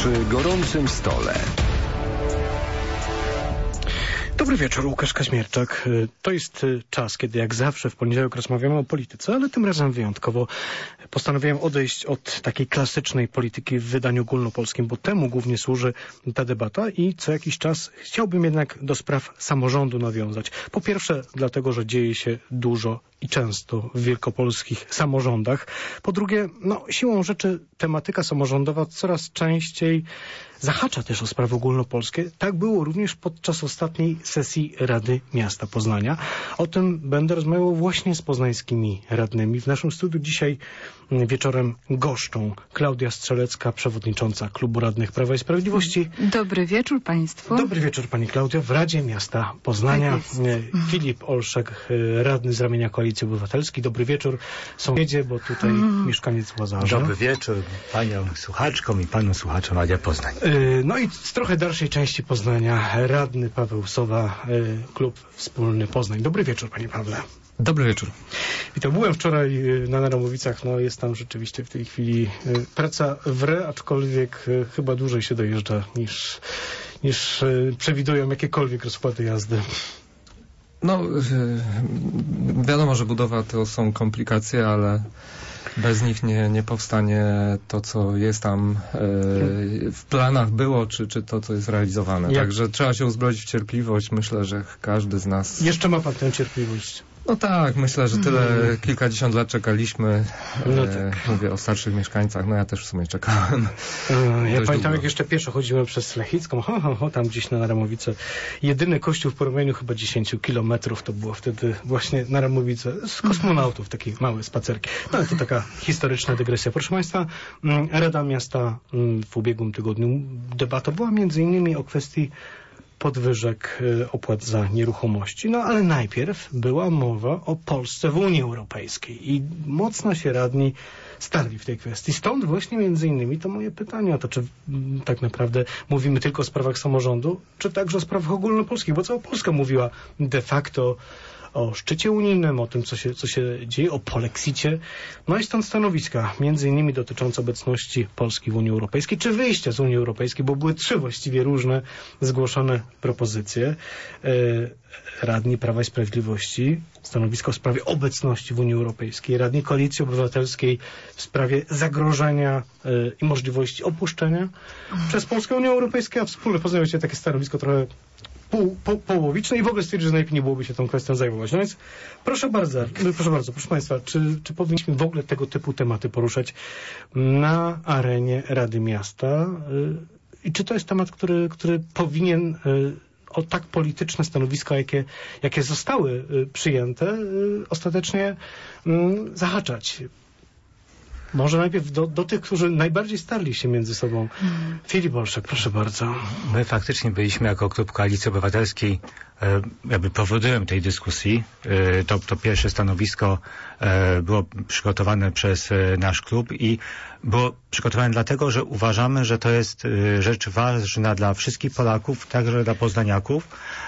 Przy gorącym stole. Dobry wieczór, Łukasz Kaźmierczak. To jest czas, kiedy jak zawsze w poniedziałek rozmawiamy o polityce, ale tym razem wyjątkowo postanowiłem odejść od takiej klasycznej polityki w wydaniu ogólnopolskim, bo temu głównie służy ta debata i co jakiś czas chciałbym jednak do spraw samorządu nawiązać. Po pierwsze dlatego, że dzieje się dużo i często w wielkopolskich samorządach. Po drugie, siłą rzeczy tematyka samorządowa coraz częściej zahacza też o sprawy ogólnopolskie. Tak było również podczas ostatniej sesji Rady Miasta Poznania. O tym będę rozmawiał właśnie z poznańskimi radnymi. W naszym studiu dzisiaj wieczorem goszczą Klaudia Strzelecka, przewodnicząca Klubu Radnych Prawa i Sprawiedliwości. Dobry wieczór Państwu. Dobry wieczór Pani Klaudio. W Radzie Miasta Poznania tak Filip Olszek, radny z ramienia Koalicji Obywatelskiej. Dobry wieczór sąsiedzie, bo tutaj mieszkaniec Łazarza. Dobry wieczór Panią słuchaczkom i Panu słuchaczom Radia Poznań. No i z trochę dalszej części Poznania radny Paweł Sowa, Klub Wspólny Poznań. Dobry wieczór Panie Pawle. Dobry wieczór. Witam. Byłem wczoraj na Naramowicach. Jest tam rzeczywiście w tej chwili praca w re, aczkolwiek chyba dłużej się dojeżdża niż przewidują jakiekolwiek rozkłady jazdy. Wiadomo, że budowa to są komplikacje, ale bez nich nie powstanie to, co jest tam w planach było, czy to, co jest realizowane. Także trzeba się uzbroić w cierpliwość. Myślę, że każdy z nas... Jeszcze ma pan tę cierpliwość. Tak, myślę, że kilkadziesiąt lat czekaliśmy. Mówię o starszych mieszkańcach. Ja też w sumie czekałem. Ja pamiętam, jak jeszcze pieszo chodziłem przez Lechicką, tam gdzieś na Naramowice. Jedyny kościół w poromieniu chyba 10 kilometrów to było wtedy właśnie Naramowice. Z kosmonautów, takie małe spacerki. Ale to taka historyczna dygresja. Proszę Państwa, Rada Miasta w ubiegłym tygodniu debatowała między innymi o kwestii podwyżek opłat za nieruchomości. Ale najpierw była mowa o Polsce w Unii Europejskiej i mocno się radni starli w tej kwestii. Stąd właśnie między innymi to moje pytanie o to, czy tak naprawdę mówimy tylko o sprawach samorządu, czy także o sprawach ogólnopolskich, bo cała Polska mówiła de facto o szczycie unijnym, o tym, co się dzieje, o polexicie. I stąd stanowiska, między innymi dotyczące obecności Polski w Unii Europejskiej, czy wyjścia z Unii Europejskiej, bo były 3 właściwie różne zgłoszone propozycje. Radni Prawa i Sprawiedliwości, stanowisko w sprawie obecności w Unii Europejskiej, radni Koalicji Obywatelskiej w sprawie zagrożenia i możliwości opuszczenia przez Polskę Unię Europejską, a wspólnie poznają się takie stanowisko trochę połowiczne i w ogóle stwierdzić, że najlepiej nie byłoby się tą kwestią zajmować. Więc proszę Państwa, czy powinniśmy w ogóle tego typu tematy poruszać na arenie Rady Miasta? I czy to jest temat, który powinien o tak polityczne stanowiska, jakie zostały przyjęte, ostatecznie zahaczać? Może najpierw do tych, którzy najbardziej starli się między sobą. Filip Olszek, proszę bardzo. My faktycznie byliśmy jako Klub Koalicji Obywatelskiej powodem tej dyskusji. To pierwsze stanowisko było przygotowane przez nasz klub i było przygotowane dlatego, że uważamy, że to jest rzecz ważna dla wszystkich Polaków, także dla poznaniaków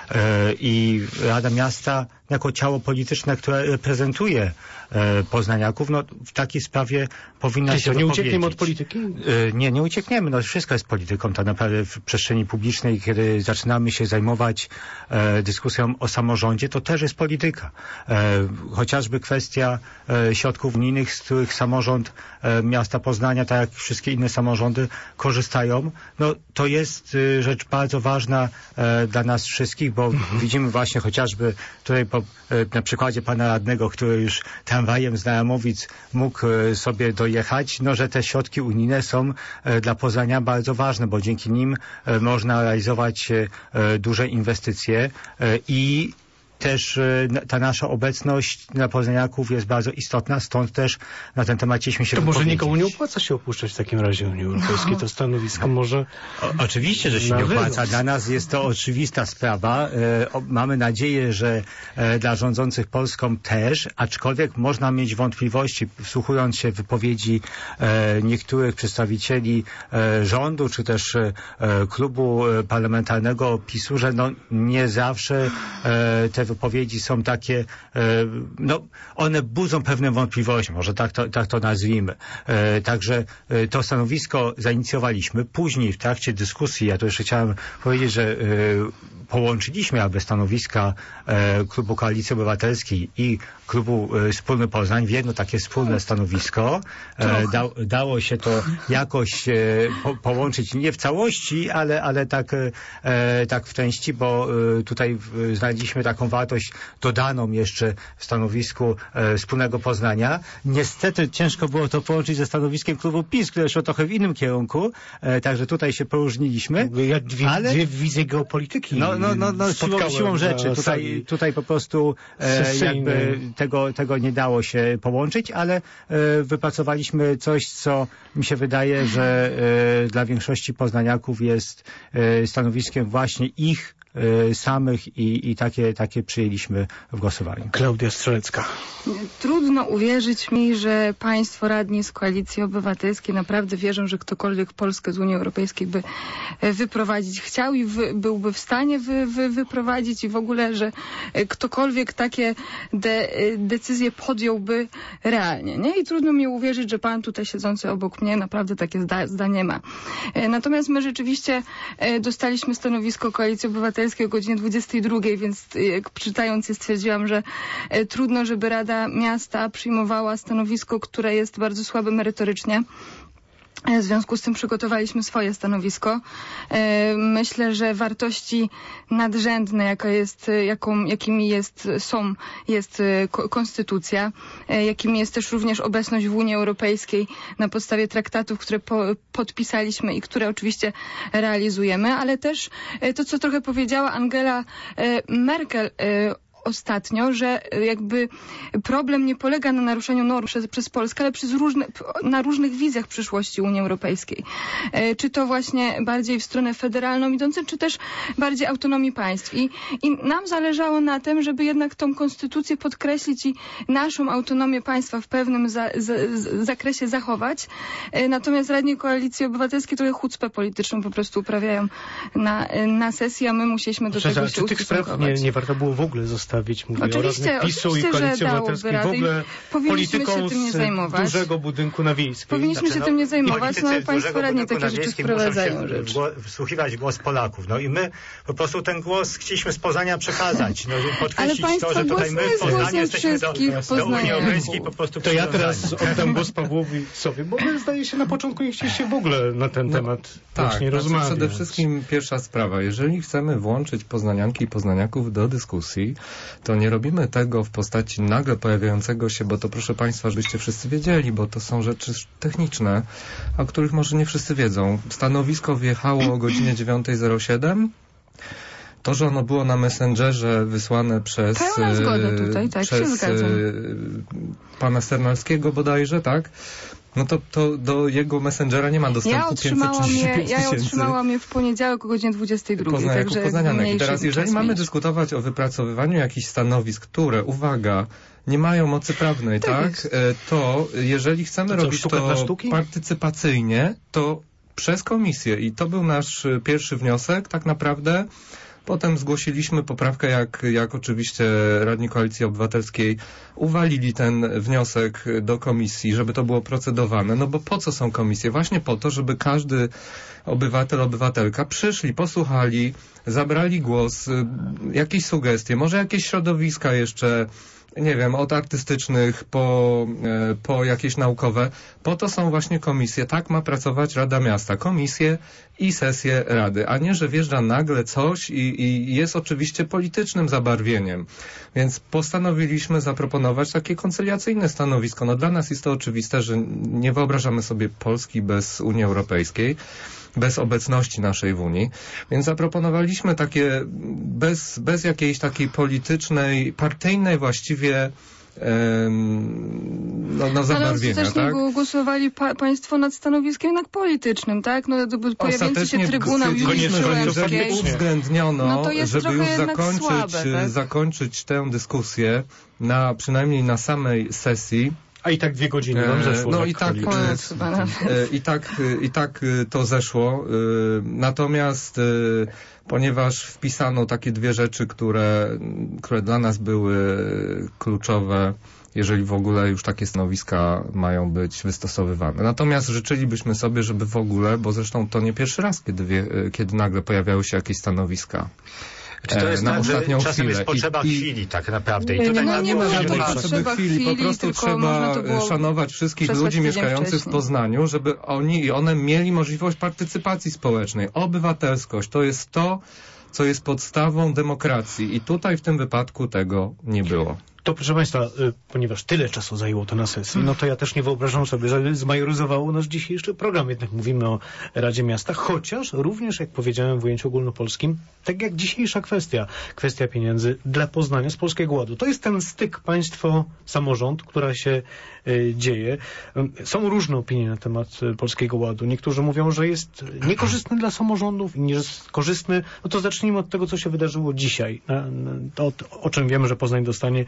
i Rada Miasta jako ciało polityczne, które reprezentuje poznaniaków, w takiej sprawie powinna się nie uciekniemy od polityki? Nie uciekniemy. Wszystko jest polityką tak naprawdę w przestrzeni publicznej. Kiedy zaczynamy się zajmować dyskusją o samorządzie, to też jest polityka. Chociażby kwestia środków unijnych, z których samorząd miasta Poznania, tak jak wszystkie inne samorządy, korzystają. To jest rzecz bardzo ważna dla nas wszystkich, bo widzimy właśnie chociażby tutaj na przykładzie pana radnego, który już tramwajem z Naramowic mógł sobie dojechać, że te środki unijne są dla Poznania bardzo ważne, bo dzięki nim można realizować duże inwestycje i też ta nasza obecność dla poznaniaków jest bardzo istotna, stąd też na ten temat chcieliśmy się wypowiedzieć. To może nikomu nie opłaca się opuszczać w takim razie Unii Europejskiej. To stanowisko może... Oczywiście, że się nie opłaca. Dla nas jest to oczywista sprawa. Mamy nadzieję, że dla rządzących Polską też, aczkolwiek można mieć wątpliwości, wsłuchując się w wypowiedzi niektórych przedstawicieli rządu, czy też klubu parlamentarnego PiS-u, że nie zawsze te wypowiedzi są takie, no one budzą pewne wątpliwości, może tak to nazwijmy. Także to stanowisko zainicjowaliśmy. Później w trakcie dyskusji, ja to jeszcze chciałem powiedzieć, że połączyliśmy aby stanowiska Klubu Koalicji Obywatelskiej i Klubu Wspólny Poznań w jedno takie wspólne stanowisko. Dało się to jakoś połączyć nie w całości, ale tak w części, bo tutaj znaleźliśmy taką wartość dodaną jeszcze w stanowisku Wspólnego Poznania. Niestety ciężko było to połączyć ze stanowiskiem Klubu PiS, które szło trochę w innym kierunku, także tutaj się poróżniliśmy. Jak dwie wizje geopolityki. Siłą rzeczy. Tutaj po prostu jakby tego nie dało się połączyć, ale wypracowaliśmy coś, co mi się wydaje, że dla większości poznaniaków jest stanowiskiem właśnie ich samych i takie przyjęliśmy w głosowaniu. Klaudia Strzelecka. Trudno uwierzyć mi, że państwo radni z Koalicji Obywatelskiej naprawdę wierzą, że ktokolwiek Polskę z Unii Europejskiej by wyprowadzić chciał i byłby w stanie wyprowadzić i w ogóle, że ktokolwiek takie decyzje podjąłby realnie. Nie? I trudno mi uwierzyć, że pan tutaj siedzący obok mnie naprawdę takie zdanie ma. Natomiast my rzeczywiście dostaliśmy stanowisko Koalicji Obywatelskiej o godzinie 22, więc czytając je stwierdziłam, że trudno, żeby Rada Miasta przyjmowała stanowisko, które jest bardzo słabe merytorycznie. W związku z tym przygotowaliśmy swoje stanowisko. Myślę, że wartości nadrzędne, jakimi jest konstytucja, jakimi jest też również obecność w Unii Europejskiej na podstawie traktatów, które podpisaliśmy i które oczywiście realizujemy, ale też to, co trochę powiedziała Angela Merkel ostatnio, że jakby problem nie polega na naruszeniu norm przez Polskę, ale na różnych wizjach przyszłości Unii Europejskiej. Czy to właśnie bardziej w stronę federalną idące, czy też bardziej autonomii państw. I nam zależało na tym, żeby jednak tą konstytucję podkreślić i naszą autonomię państwa w pewnym zakresie zachować. Natomiast radni Koalicji Obywatelskiej trochę chucpę polityczną po prostu uprawiają na sesji, a my musieliśmy do tego się Czy tych spraw nie warto było w ogóle zostawić? Mówię oczywiście, o PiS-u i Koalicji Obywatelskiej, w ogóle polityką z dużego budynku na Wiejskiej. Powinniśmy się tym nie zajmować, no ale państwo radni takie rzeczy wprowadzają. Wsłuchiwać głos Polaków. No i my po prostu ten głos chcieliśmy z Poznania przekazać. Podkreślić to, że tutaj my w Poznaniu jesteśmy do Unii Europejskiej po prostu. To ja teraz oddam głos Pawłowi sobie, bo my zdaje się na początku nie chcieliście w ogóle na ten temat właśnie rozmawiać. Przede wszystkim pierwsza sprawa. Jeżeli chcemy włączyć poznanianki i poznaniaków do dyskusji, to nie robimy tego w postaci nagle pojawiającego się, bo to proszę Państwa, żebyście wszyscy wiedzieli, bo to są rzeczy techniczne, o których może nie wszyscy wiedzą. Stanowisko wjechało o godzinie 9:07. To, że ono było na Messengerze wysłane przez pana Sternalskiego bodajże, tak? No to do jego Messengera nie ma dostępu 535 Ja otrzymałam je w poniedziałek o godzinie 22. Jako poznanianek. I teraz, jeżeli mamy dyskutować o wypracowywaniu jakichś stanowisk, które, uwaga, nie mają mocy prawnej, tak? To jeżeli chcemy robić to partycypacyjnie, to przez komisję. I to był nasz pierwszy wniosek, tak naprawdę. Potem zgłosiliśmy poprawkę, jak oczywiście radni Koalicji Obywatelskiej uwalili ten wniosek do komisji, żeby to było procedowane. No bo po co są komisje? Właśnie po to, żeby każdy obywatel, obywatelka przyszli, posłuchali, zabrali głos, jakieś sugestie, może jakieś środowiska jeszcze, nie wiem, od artystycznych po jakieś naukowe. Po to są właśnie komisje. Tak ma pracować Rada Miasta. Komisje i sesje Rady. A nie, że wjeżdża nagle coś i jest oczywiście politycznym zabarwieniem. Więc postanowiliśmy zaproponować takie koncyliacyjne stanowisko. No dla nas jest to oczywiste, że nie wyobrażamy sobie Polski bez Unii Europejskiej, bez obecności naszej w Unii. Więc zaproponowaliśmy takie bez jakiejś takiej politycznej, partyjnej właściwie zabarwienia, ale tak? Głosowali państwo nad stanowiskiem jednak politycznym, tak? No pojawiający się Trybunał Julii Przyłębskiej. Uwzględniono, żeby już zakończyć tę dyskusję przynajmniej na samej sesji, A i tak 2 godziny nam zeszło. No i tak to zeszło. Natomiast ponieważ wpisano takie 2 rzeczy, które dla nas były kluczowe, jeżeli w ogóle już takie stanowiska mają być wystosowywane. Natomiast życzylibyśmy sobie, żeby w ogóle, bo zresztą to nie pierwszy raz, kiedy nagle pojawiały się jakieś stanowiska. Czy to jest na tak, że ostatnią czasem chwilę. jest potrzeba chwili tak naprawdę. I tutaj nie ma żadnej potrzeby potrzeby chwili, po prostu trzeba szanować wszystkich ludzi mieszkających w Poznaniu, żeby oni i one mieli możliwość partycypacji społecznej. Obywatelskość to jest to, co jest podstawą demokracji i tutaj w tym wypadku tego nie było. To proszę Państwa, ponieważ tyle czasu zajęło to na sesji, no to ja też nie wyobrażam sobie, że zmajoryzowało nasz dzisiejszy program. Jednak mówimy o Radzie Miasta, chociaż również, jak powiedziałem w ujęciu ogólnopolskim, tak jak dzisiejsza kwestia pieniędzy dla Poznania z Polskiego Ładu. To jest ten styk państwo-samorząd, która się dzieje. Są różne opinie na temat Polskiego Ładu. Niektórzy mówią, że jest niekorzystny dla samorządów, inni, że jest korzystny. No to zacznijmy od tego, co się wydarzyło dzisiaj. O czym wiemy, że Poznań dostanie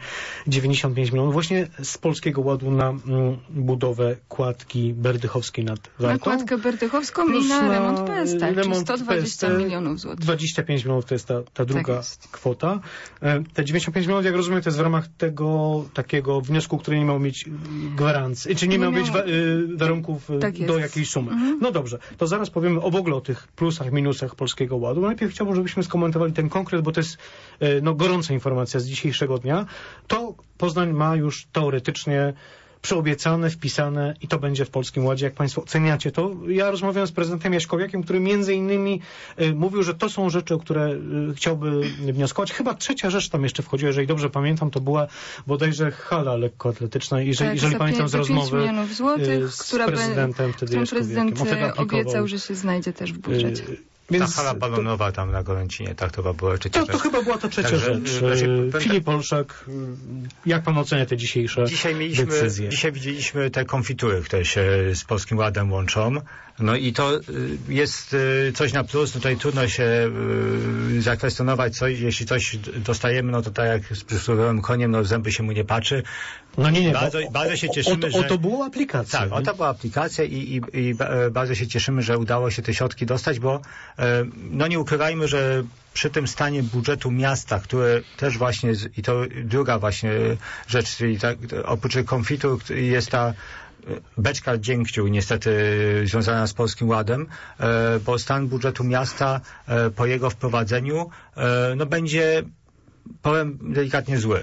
95 milionów właśnie z Polskiego Ładu na budowę kładki berdychowskiej nad Wartą. Na kładkę berdychowską i na remont PST, czyli 120 milionów złotych. 25 milionów to jest ta druga kwota. Te 95 milionów, jak rozumiem, to jest w ramach tego takiego wniosku, który nie miał mieć gwarancji, czy nie miał mieć warunków do jakiejś sumy. No dobrze, to zaraz powiemy w ogóle o tych plusach, minusach Polskiego Ładu. Najpierw chciałbym, żebyśmy skomentowali ten konkret, bo to jest gorąca informacja z dzisiejszego dnia. To Poznań ma już teoretycznie przyobiecane, wpisane i to będzie w Polskim Ładzie. Jak Państwo oceniacie to? Ja rozmawiałem z prezydentem Jaśkowiakiem, który między innymi mówił, że to są rzeczy, o które chciałby wnioskować. Chyba 3. rzecz tam jeszcze wchodziła, jeżeli dobrze pamiętam, to była bodajże hala lekkoatletyczna. Jeżeli pamiętam z rozmowy z prezydentem wtedy Jaśkowiakiem. Prezydent obiecał, że się znajdzie też w budżecie. Więc ta hala balonowa tam na Golęcinie, tak, to była trzecia rzecz. To chyba była ta trzecia rzecz. Filip Olszak, jak pan ocenia te dzisiejsze decyzje? Dzisiaj widzieliśmy te konfitury, które się z Polskim Ładem łączą. No i to jest coś na plus. Tutaj trudno się zakwestionować coś. Jeśli coś dostajemy, no to tak jak z przysłowiowym koniem, no w zęby się mu nie patrzy. No nie. Bardzo się cieszymy, że... to była aplikacja. Tak, to była aplikacja i bardzo się cieszymy, że udało się te środki dostać, bo no nie ukrywajmy, że przy tym stanie budżetu miasta, które też właśnie, i to druga właśnie rzecz, czyli tak, oprócz konfitur jest ta beczka dziękciu niestety związana z Polskim Ładem, bo stan budżetu miasta po jego wprowadzeniu no będzie, powiem delikatnie, zły.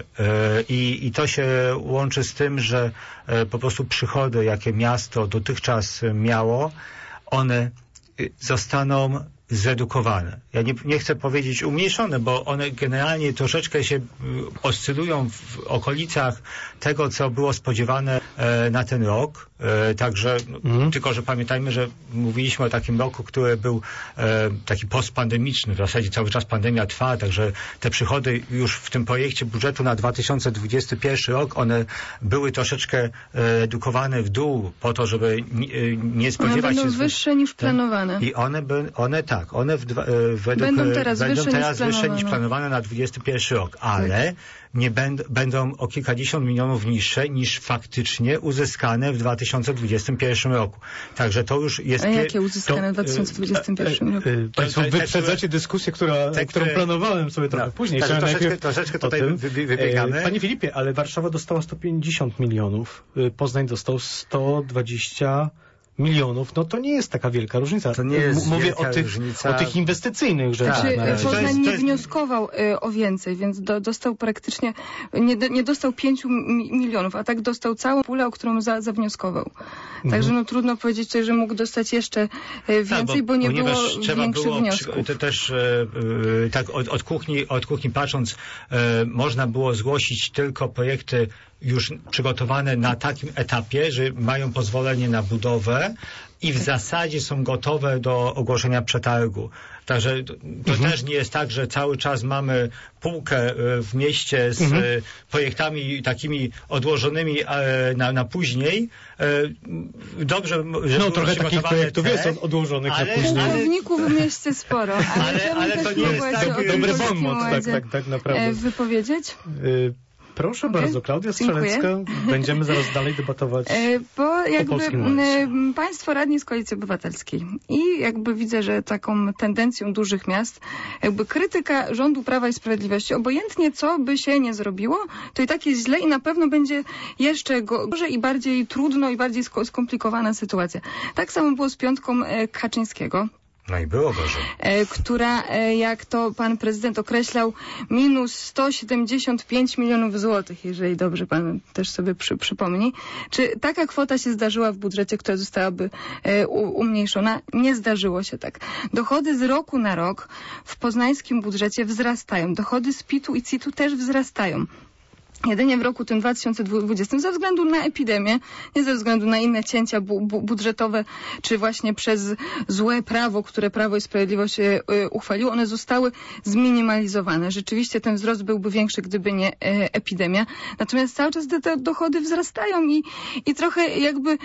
I to się łączy z tym, że po prostu przychody, jakie miasto dotychczas miało, one zostaną zredukowane. Ja nie chcę powiedzieć umniejszone, bo one generalnie troszeczkę się oscylują w okolicach tego, co było spodziewane na ten rok. Także, tylko że pamiętajmy, że mówiliśmy o takim roku, który był taki postpandemiczny. W zasadzie cały czas pandemia trwa, także te przychody już w tym projekcie budżetu na 2021 rok, one były troszeczkę redukowane w dół po to, żeby nie spodziewać się... One będą wyższe niż planowane. I one będą teraz wyższe niż planowane na 2021 rok, ale nie będą o kilkadziesiąt milionów niższe niż faktycznie uzyskane w 2021 roku. Także to już jest... A jakie uzyskane w 2021 roku? Państwo wyprzedzacie dyskusję, którą planowałem sobie trochę później. Troszeczkę tutaj wybiegamy. Panie Filipie, ale Warszawa dostała 150 milionów, Poznań dostał 120 milionów, no to nie jest taka wielka różnica. To nie jest Mówię różnica. o tych inwestycyjnych rzeczach. Poznań nie wnioskował o więcej, więc dostał praktycznie, nie dostał 5 milionów, a tak dostał całą pulę, o którą zawnioskował. Także no trudno powiedzieć, że mógł dostać jeszcze więcej, bo nie było większych wniosków. To też tak od kuchni patrząc, można było zgłosić tylko projekty już przygotowane na takim etapie, że mają pozwolenie na budowę i w zasadzie są gotowe do ogłoszenia przetargu. Także to też nie jest tak, że cały czas mamy półkę w mieście z projektami takimi odłożonymi na później. Dobrze, że no trochę takich projektów jest odłożonych na później. Celowników w mieście sporo. Ale to nie jest tak dobry bonmot, tak naprawdę. Wypowiedzieć? Proszę bardzo, Klaudia Strzelecka. Będziemy zaraz dalej debatować bo jakby o Polskim Ładzie. Państwo radni z Koalicji Obywatelskiej i jakby widzę, że taką tendencją dużych miast, jakby krytyka rządu Prawa i Sprawiedliwości, obojętnie co by się nie zrobiło, to i tak jest źle i na pewno będzie jeszcze gorzej i bardziej trudno i bardziej skomplikowana sytuacja. Tak samo było z piątką Kaczyńskiego. No i było gorzej. Która, jak to pan prezydent określał, minus 175 milionów złotych, jeżeli dobrze pan też sobie przypomni. Czy taka kwota się zdarzyła w budżecie, która zostałaby umniejszona? Nie zdarzyło się tak. Dochody z roku na rok w poznańskim budżecie wzrastają. Dochody z PIT-u i CIT-u też wzrastają. Jedynie w roku tym 2020 ze względu na epidemię, nie ze względu na inne cięcia budżetowe, czy właśnie przez złe prawo, które Prawo i Sprawiedliwość uchwaliło, one zostały zminimalizowane. Rzeczywiście ten wzrost byłby większy, gdyby nie epidemia. Natomiast cały czas te dochody wzrastają i trochę jakby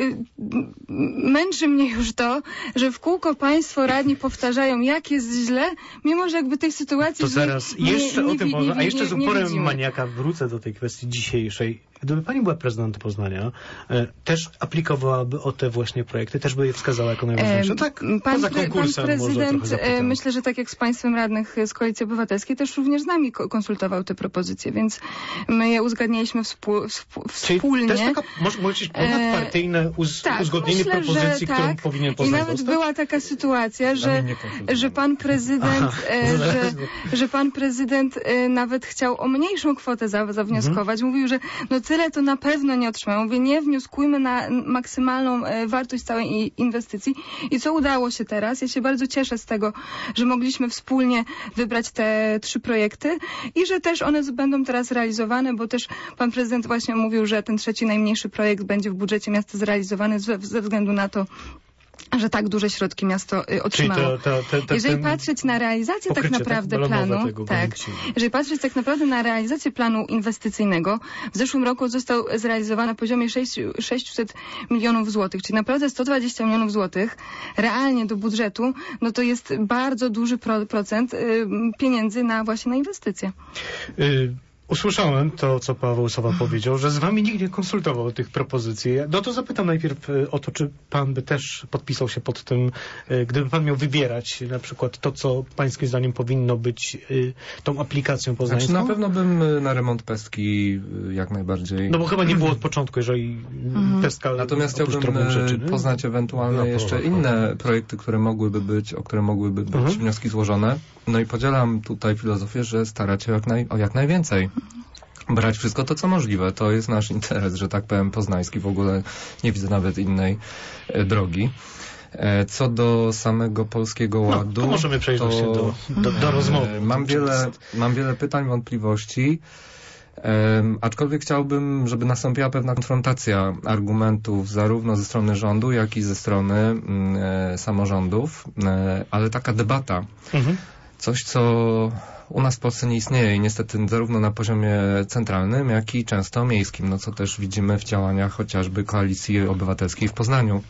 męczy mnie już to, że w kółko państwo radni powtarzają, jak jest źle, mimo że jakby tej sytuacji... To zaraz jeszcze o tym można, a jeszcze z uporem maniaka wrócę do tej kwestii dzisiejszej. Gdyby pani była prezydentem Poznania, też aplikowałaby o te właśnie projekty, też by je wskazała jako najważniejsze. Tak, poza konkursem pan prezydent, może myślę, że tak jak z państwem radnych z Koalicji Obywatelskiej, też również z nami konsultował te propozycje, więc my je uzgadnialiśmy wspólnie. Też taka, może być ponadpartyjne uzgodnienie myślę, propozycji, którą tak. powinien Poznań I nawet dostać? była taka sytuacja, że pan prezydent, że pan prezydent nawet chciał o mniejszą kwotę zawnioskować. Mówił, że no tyle to na pewno nie otrzymają. Mówię, nie wnioskujmy na maksymalną wartość całej inwestycji. I co udało się teraz? Ja się bardzo cieszę z tego, że mogliśmy wspólnie wybrać te 3 projekty i że też one będą teraz realizowane, bo też pan prezydent właśnie mówił, że ten 3. najmniejszy projekt będzie w budżecie miasta zrealizowany ze względu na to, że tak duże środki miasto otrzymało. Jeżeli patrzeć na realizację tak naprawdę planu, jeżeli patrzeć tak naprawdę na realizację planu inwestycyjnego, w zeszłym roku został zrealizowany na poziomie 600 milionów złotych, czyli naprawdę 120 milionów złotych realnie do budżetu, no to jest bardzo duży procent pieniędzy właśnie na inwestycje. Usłyszałem to, co Paweł Sowa powiedział, że z wami nikt nie konsultował tych propozycji. No to zapytam najpierw o to, czy pan by też podpisał się pod tym, gdyby pan miał wybierać na przykład to, co pańskim zdaniem powinno być tą aplikacją poznańską? Znaczy, na pewno bym na remont Pestki jak najbardziej... No bo chyba nie było od początku, jeżeli Pestka... Natomiast chciałbym poznać ewentualne jeszcze inne projekty, które mogłyby być, o które mogłyby być wnioski złożone. No i podzielam tutaj filozofię, że starać się o jak najwięcej. Brać wszystko to, co możliwe. To jest nasz interes, że tak powiem, poznański. W ogóle nie widzę nawet innej drogi. Co do samego Polskiego Ładu... to możemy przejść właśnie do rozmowy. Mam wiele pytań, wątpliwości. Aczkolwiek chciałbym, żeby nastąpiła pewna konfrontacja argumentów zarówno ze strony rządu, jak i ze strony samorządów, ale taka debata. Coś, co u nas w Polsce nie istnieje i niestety zarówno na poziomie centralnym, jak i często miejskim, no co też widzimy w działaniach chociażby Koalicji Obywatelskiej w Poznaniu.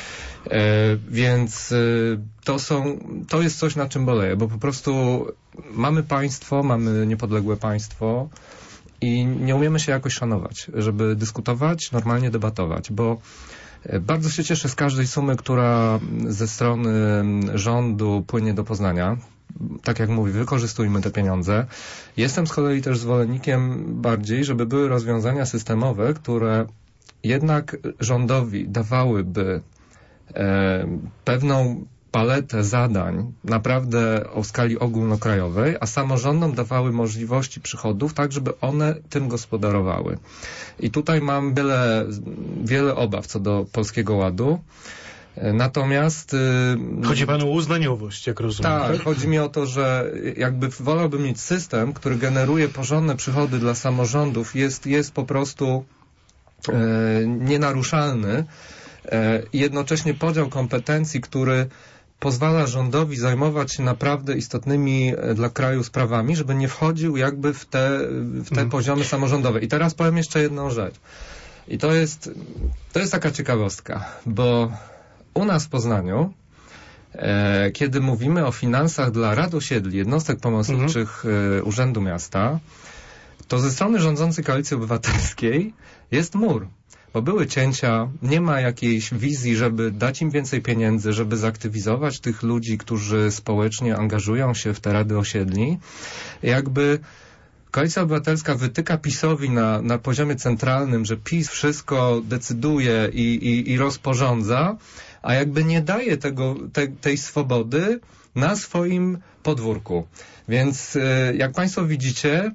Więc to jest coś, na czym boleję, bo po prostu mamy państwo, mamy niepodległe państwo i nie umiemy się jakoś szanować, żeby dyskutować, normalnie debatować, bo bardzo się cieszę z każdej sumy, która ze strony rządu płynie do Poznania. Tak jak mówię, wykorzystujmy te pieniądze. Jestem z kolei też zwolennikiem bardziej, żeby były rozwiązania systemowe, które jednak rządowi dawałyby pewną paletę zadań naprawdę o skali ogólnokrajowej, a samorządom dawały możliwości przychodów, tak żeby one tym gospodarowały. I tutaj mam wiele obaw co do Polskiego Ładu. Natomiast... Chodzi panu o uznaniowość, jak rozumiem. Tak, chodzi mi o to, że jakby wolałbym mieć system, który generuje porządne przychody dla samorządów, jest po prostu nienaruszalny i jednocześnie podział kompetencji, który pozwala rządowi zajmować się naprawdę istotnymi dla kraju sprawami, żeby nie wchodził jakby w te poziomy samorządowe. I teraz powiem jeszcze jedną rzecz. I to jest taka ciekawostka, bo u nas w Poznaniu, kiedy mówimy o finansach dla rad osiedli, jednostek pomocniczych Urzędu Miasta, to ze strony rządzącej Koalicji Obywatelskiej jest mur. Bo były cięcia, nie ma jakiejś wizji, żeby dać im więcej pieniędzy, żeby zaktywizować tych ludzi, którzy społecznie angażują się w te rady osiedli. Jakby Koalicja Obywatelska wytyka PiS-owi na poziomie centralnym, że PiS wszystko decyduje i rozporządza, a jakby nie daje tej swobody na swoim podwórku. Więc jak Państwo widzicie,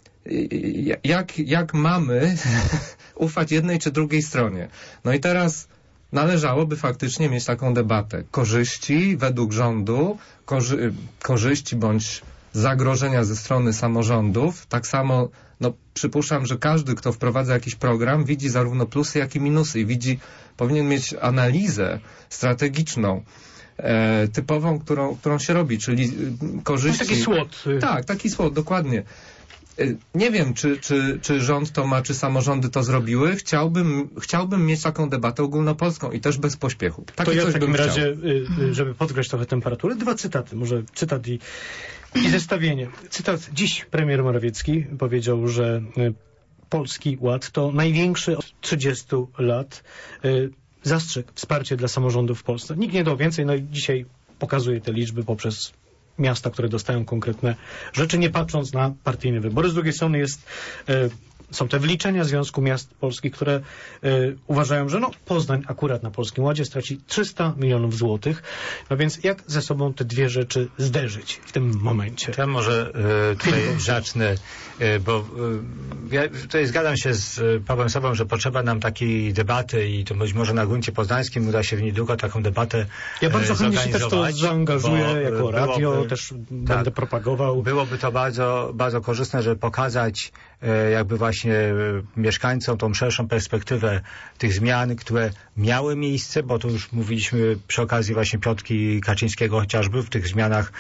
jak mamy ufać jednej czy drugiej stronie. No i teraz należałoby faktycznie mieć taką debatę. Korzyści według rządu, korzyści bądź zagrożenia ze strony samorządów. Tak samo przypuszczam, że każdy, kto wprowadza jakiś program, widzi zarówno plusy, jak i minusy i powinien mieć analizę strategiczną, typową, którą się robi, czyli korzyści... Taki SWOT. Tak, taki SWOT, dokładnie. Nie wiem, czy rząd to ma, czy samorządy to zrobiły. Chciałbym mieć taką debatę ogólnopolską i też bez pośpiechu. To ja w takim razie, żeby podgrać trochę temperaturę, 2 cytaty. Może cytat i zestawienie. Cytat. Dziś premier Morawiecki powiedział, że Polski Ład to największy od 30 lat zastrzyk, wsparcie dla samorządów w Polsce. Nikt nie dał więcej, no i dzisiaj pokazuje te liczby poprzez miasta, które dostają konkretne rzeczy, nie patrząc na partyjne wybory. Z drugiej strony są te wyliczenia Związku Miast Polskich, które uważają, że Poznań akurat na Polskim Ładzie straci 300 milionów złotych. No więc jak ze sobą te dwie rzeczy zderzyć w tym momencie? Ja może tutaj zacznę, bo ja tutaj zgadzam się z Pawłem Sobą, że potrzeba nam takiej debaty i to być może na gruncie poznańskim uda się niedługo taką debatę Ja bardzo chętnie się też to zaangażuję jako radio, też będę propagował. Byłoby to bardzo, bardzo korzystne, żeby pokazać jakby właśnie mieszkańcom tą szerszą perspektywę tych zmian, które miały miejsce, bo to już mówiliśmy przy okazji właśnie piątki Kaczyńskiego chociażby w tych zmianach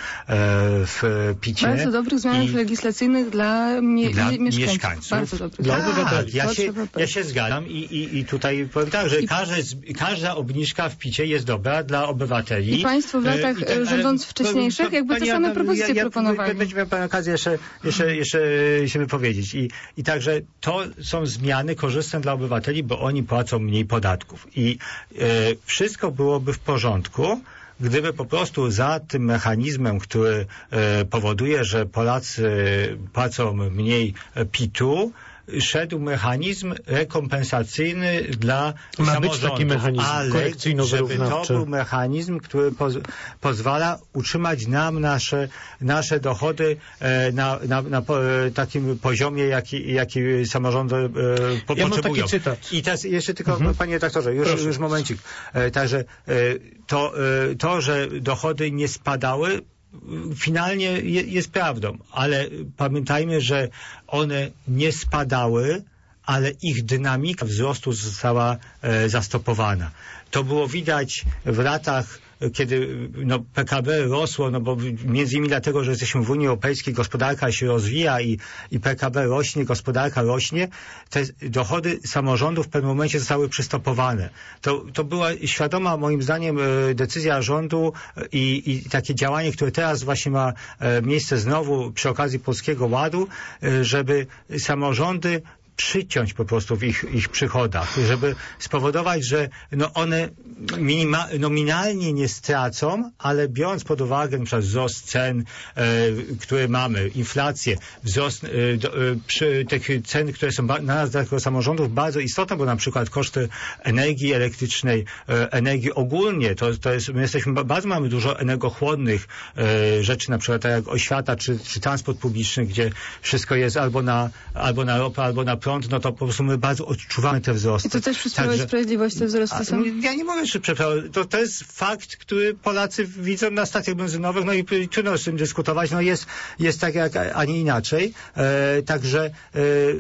w PiS-cie. Bardzo dobrych zmianach legislacyjnych dla mieszkańców. Bardzo dobrych. Dla obywateli. Ja się zgadzam i tutaj powiem tak, że każda obniżka w PiS-cie jest dobra dla obywateli. I państwo w latach rządząc wcześniejszych jakby te same propozycje proponowali. Będzie miał pan okazję jeszcze się wypowiedzieć. I także to są zmiany korzystne dla obywateli, bo oni płacą mniej podatków. I wszystko byłoby w porządku, gdyby po prostu za tym mechanizmem, który powoduje, że Polacy płacą mniej PIT-u, szedł mechanizm rekompensacyjny dla samorządów. Ma być taki mechanizm korekcyjno-wyrównawczy. To był mechanizm, który pozwala utrzymać nam nasze dochody na takim poziomie, jaki samorządy potrzebują. Mam taki cytat. I teraz jeszcze tylko, panie redaktorze, już momencik. Także to, że dochody nie spadały, finalnie jest prawdą, ale pamiętajmy, że one nie spadały, ale ich dynamika wzrostu została zastopowana. To było widać w latach, kiedy PKB rosło, bo między innymi dlatego, że jesteśmy w Unii Europejskiej, gospodarka się rozwija i PKB rośnie, gospodarka rośnie, te dochody samorządów w pewnym momencie zostały przystopowane. To była świadoma, moim zdaniem, decyzja rządu i takie działanie, które teraz właśnie ma miejsce znowu przy okazji Polskiego Ładu, żeby samorządy przyciąć po prostu w ich przychodach, żeby spowodować, że one nominalnie nie stracą, ale biorąc pod uwagę na przykład wzrost cen, które mamy, inflację, wzrost przy tych cen, które są dla nas, dla samorządów bardzo istotne, bo na przykład koszty energii elektrycznej, energii ogólnie, to jest, my mamy dużo energochłonnych rzeczy, na przykład tak jak oświata, czy transport publiczny, gdzie wszystko jest albo na ropę, albo na prąd, to po prostu my bardzo odczuwamy te wzrosty. I to też przy Prawie i Sprawiedliwości te wzrosty są? Ja nie mówię, że to jest fakt, który Polacy widzą na stacjach benzynowych, i trudno z tym dyskutować, jest tak jak, a nie inaczej. Także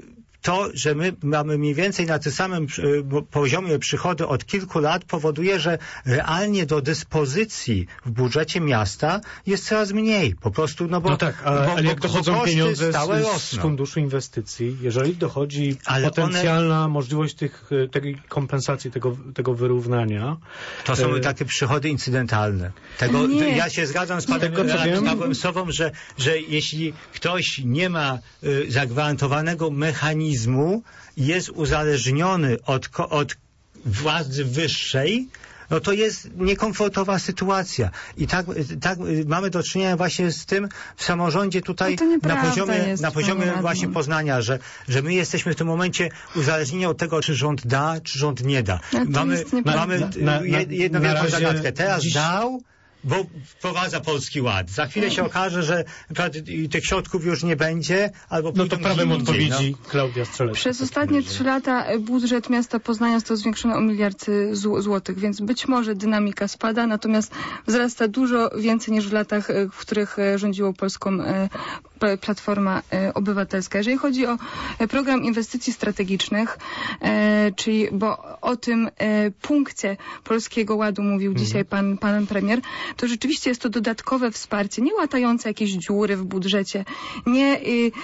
to, że my mamy mniej więcej na tym samym poziomie przychody od kilku lat, powoduje, że realnie do dyspozycji w budżecie miasta jest coraz mniej. Po prostu, no tak, ale jak dochodzą pieniądze z funduszu inwestycji, jeżeli dochodzi potencjalna możliwość tej kompensacji, tego wyrównania. To są takie przychody incydentalne. Ja się zgadzam z panem Pawłem Sową, że jeśli ktoś nie ma zagwarantowanego mechanizmu, jest uzależniony od władzy wyższej, no to jest niekomfortowa sytuacja. I tak mamy do czynienia właśnie z tym w samorządzie tutaj na poziomie właśnie Poznania, że my jesteśmy w tym momencie uzależnieni od tego, czy rząd da, czy rząd nie da. Mamy jedną wielką zagadkę. Teraz dał, bo wprowadza Polski Ład. Za chwilę się okaże, że tych środków już nie będzie, albo no to prawem odpowiedzi Klaudia Strzelecka. Przez ostatnie 3 lata budżet miasta Poznania został zwiększony o 1 miliard złotych, więc być może dynamika spada, natomiast wzrasta dużo więcej niż w latach, w których rządziło Polską Platforma Obywatelska. Jeżeli chodzi o program inwestycji strategicznych, czyli bo o tym punkcie Polskiego Ładu mówił dzisiaj pan premier, to rzeczywiście jest to dodatkowe wsparcie, nie łatające jakieś dziury w budżecie, nie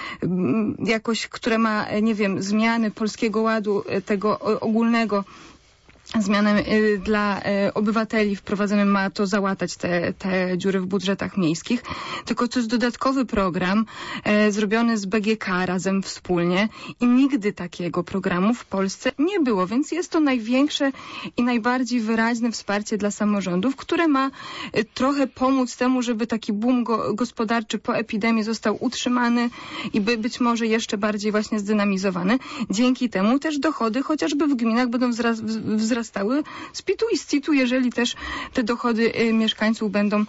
jakoś, które ma, nie wiem, zmiany Polskiego Ładu, tego ogólnego, zmiany dla obywateli wprowadzone, ma to załatać te dziury w budżetach miejskich, tylko to jest dodatkowy program zrobiony z BGK razem wspólnie i nigdy takiego programu w Polsce nie było, więc jest to największe i najbardziej wyraźne wsparcie dla samorządów, które ma trochę pomóc temu, żeby taki boom gospodarczy po epidemii został utrzymany i być może jeszcze bardziej właśnie zdynamizowany. Dzięki temu też dochody chociażby w gminach będą wzrastały z PIT-u i z CIT-u, jeżeli też te dochody mieszkańców będą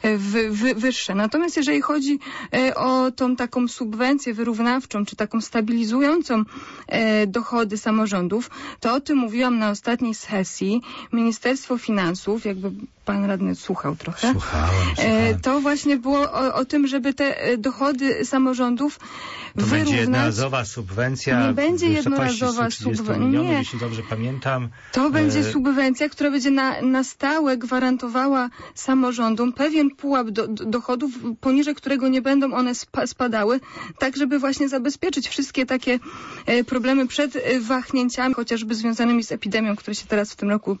wyższe. Natomiast jeżeli chodzi o tą taką subwencję wyrównawczą, czy taką stabilizującą dochody samorządów, to o tym mówiłam na ostatniej sesji. Ministerstwo Finansów, jakby pan radny słuchał trochę. Słuchałem. To właśnie było o tym, żeby te dochody samorządów to będzie jednorazowa subwencja. Nie będzie jednorazowa subwencja. Nie. Jeśli dobrze pamiętam. To będzie subwencja, która będzie na stałe gwarantowała samorządom pewien pułap dochodów, poniżej którego nie będą one spadały, tak żeby właśnie zabezpieczyć wszystkie takie problemy przed wahnięciami, chociażby związanymi z epidemią, które się teraz w tym roku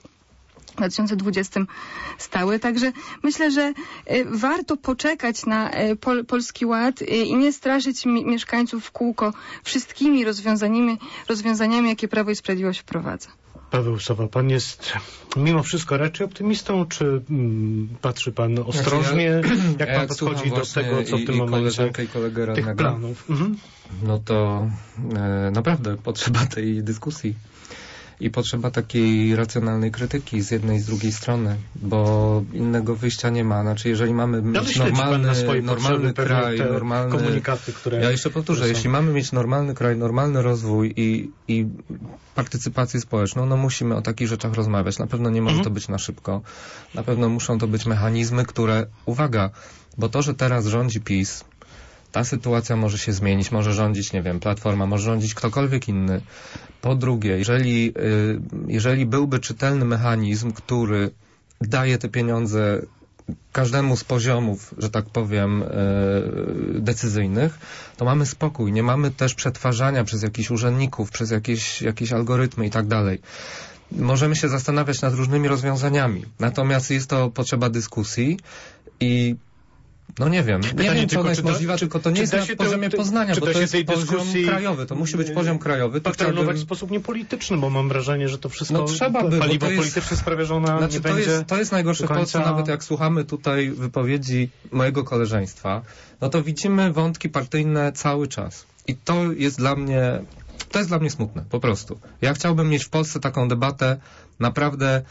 2020 stały. Także myślę, że warto poczekać na Polski Ład i nie straszyć mieszkańców w kółko wszystkimi rozwiązaniami, jakie Prawo i Sprawiedliwość wprowadza. Paweł Sowa, pan jest mimo wszystko raczej optymistą, czy patrzy pan ostrożnie, jak pan podchodzi do tego, co w tym momencie, i kolegę radnego, tych planów? No to naprawdę potrzeba tej dyskusji. I potrzeba takiej racjonalnej krytyki z jednej i z drugiej strony, bo innego wyjścia nie ma. Znaczy, jeżeli mamy mieć normalny kraj, normalny komunikaty, które... Ja jeszcze powtórzę, jeśli mamy mieć normalny kraj, normalny rozwój i partycypację społeczną, no musimy o takich rzeczach rozmawiać. Na pewno nie może to być na szybko. Na pewno muszą to być mechanizmy, które, uwaga, bo to, że teraz rządzi PiS, ta sytuacja może się zmienić, może rządzić, nie wiem, Platforma, może rządzić ktokolwiek inny. Po drugie, jeżeli byłby czytelny mechanizm, który daje te pieniądze każdemu z poziomów, że tak powiem, decyzyjnych, to mamy spokój. Nie mamy też przetwarzania przez jakichś urzędników, przez jakieś algorytmy i tak dalej. Możemy się zastanawiać nad różnymi rozwiązaniami. Natomiast jest to potrzeba dyskusji i no nie wiem, czy ona jest możliwa, tylko to nie jest na poziomie Poznania, bo to jest poziom krajowy, to musi być poziom krajowy. Patronować w sposób niepolityczny, bo mam wrażenie, że to wszystko paliwo polityczne sprawia, że ona nie będzie... To jest najgorsze w Polsce, nawet jak słuchamy tutaj wypowiedzi mojego koleżeństwa, no to widzimy wątki partyjne cały czas. I to jest dla mnie smutne, po prostu. Ja chciałbym mieć w Polsce taką debatę naprawdę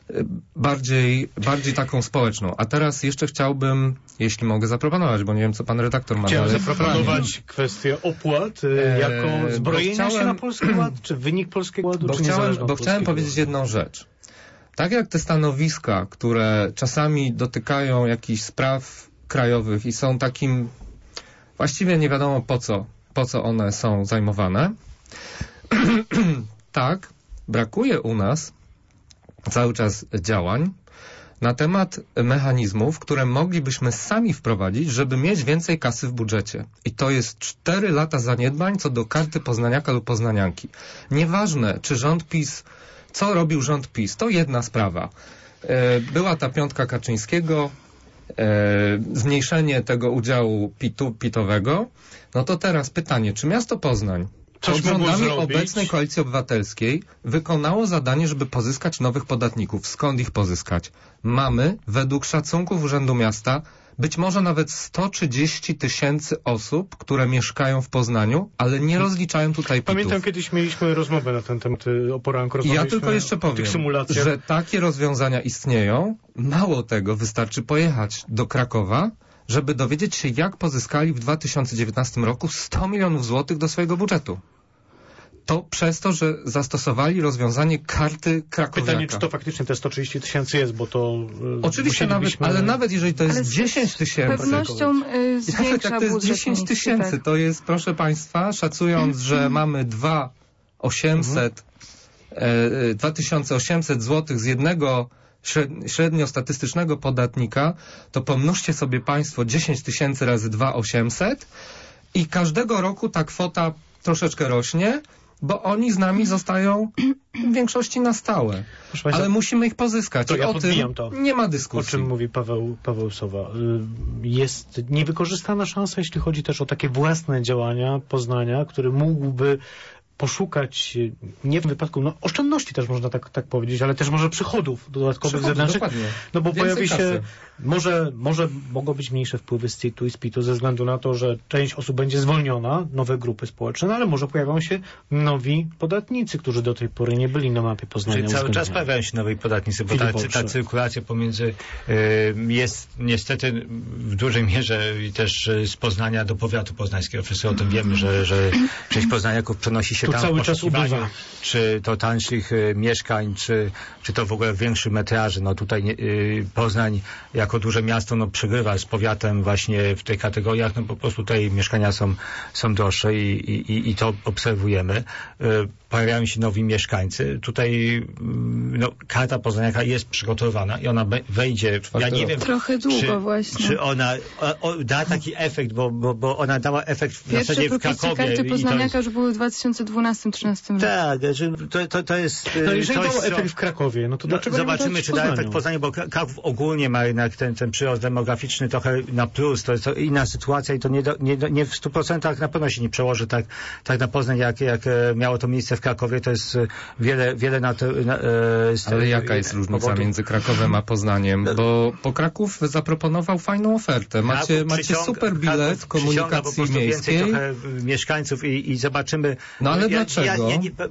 bardziej taką społeczną. A teraz jeszcze chciałbym, jeśli mogę zaproponować, bo nie wiem, co pan redaktor ma dalej. Chciałem zaproponować kwestię opłat jako zbrojenia się na Polski Ład, czy wynik Polskiego Ładu, bo chciałem powiedzieć jedną rzecz. Tak jak te stanowiska, które czasami dotykają jakichś spraw krajowych i są takim, właściwie nie wiadomo po co one są zajmowane, Tak, brakuje u nas cały czas działań na temat mechanizmów, które moglibyśmy sami wprowadzić, żeby mieć więcej kasy w budżecie. I to jest 4 lata zaniedbań co do karty poznaniaka lub poznanianki. Nieważne, czy rząd PiS, co robił rząd PiS, to jedna sprawa. Była ta 5 Kaczyńskiego, zmniejszenie tego udziału pitowego. No to teraz pytanie, czy miasto Poznań pod rządami obecnej Koalicji Obywatelskiej wykonało zadanie, żeby pozyskać nowych podatników? Skąd ich pozyskać? Mamy, według szacunków Urzędu Miasta, być może nawet 130 000 osób, które mieszkają w Poznaniu, ale nie rozliczają tutaj pitów. Pamiętam, kiedyś mieliśmy rozmowę na ten temat o poranku. Ja tylko jeszcze powiem, że takie rozwiązania istnieją. Mało tego, wystarczy pojechać do Krakowa, żeby dowiedzieć się, jak pozyskali w 2019 roku 100 milionów złotych do swojego budżetu. To przez to, że zastosowali rozwiązanie karty krakowiaka. Pytanie, czy to faktycznie te 130 000 jest, bo to... Oczywiście ale nawet jeżeli to jest 10 000... Z pewnością zwiększa jak to jest 10 000, tak. To jest, proszę Państwa, szacując, że mamy 2800 złotych z jednego średniostatystycznego podatnika, to pomnóżcie sobie Państwo 10 000 razy 2800 i każdego roku ta kwota troszeczkę rośnie, bo oni z nami zostają w większości na stałe. Ale musimy ich pozyskać. To i o tym nie ma dyskusji. O czym mówi Paweł Sowa. Jest niewykorzystana szansa, jeśli chodzi też o takie własne działania Poznania, który mógłby poszukać, nie w wypadku, oszczędności też można tak powiedzieć, ale też może przychodów dodatkowych zewnętrznych. Dokładnie. No bo pojawi się, może mogą być mniejsze wpływy z CIT-u i z PIT-u ze względu na to, że część osób będzie zwolniona, nowe grupy społeczne, no ale może pojawią się nowi podatnicy, którzy do tej pory nie byli na mapie Poznania. Czyli cały czas pojawiają się nowi podatnicy, bo ta cyrkulacja pomiędzy jest niestety w dużej mierze też z Poznania do powiatu poznańskiego. Wszyscy o tym wiemy, że część poznaniaków przenosi się tam cały czas ubywa. Czy to tańszych mieszkań, czy to w ogóle większy metraży. No tutaj Poznań jako duże miasto przegrywa z powiatem właśnie w tych kategoriach. No po prostu tutaj mieszkania są droższe i to obserwujemy. Pojawiają się nowi mieszkańcy. Tutaj karta poznaniaka jest przygotowana i ona wejdzie. Ja nie wiem, trochę długo właśnie. Czy ona da taki efekt, bo ona dała efekt w zasadzie w Krakowie. Karty poznaniaka już były w 2012-2013 roku. Tak, to jest... No jeżeli dało efekt w Krakowie, no to dlaczego zobaczymy, czy da efekt w Poznaniu, bo Kraków ogólnie ma jednak ten przyrost demograficzny trochę na plus. To jest inna sytuacja i to nie w 100% na pewno się nie przełoży tak na Poznań, jak miało to miejsce w Krakowie. To jest wiele na to... Ale jaka jest różnica między Krakowem a Poznaniem? Bo Kraków zaproponował fajną ofertę. Macie super bilet komunikacji miejskiej. Trochę mieszkańców i zobaczymy... No ale dlaczego?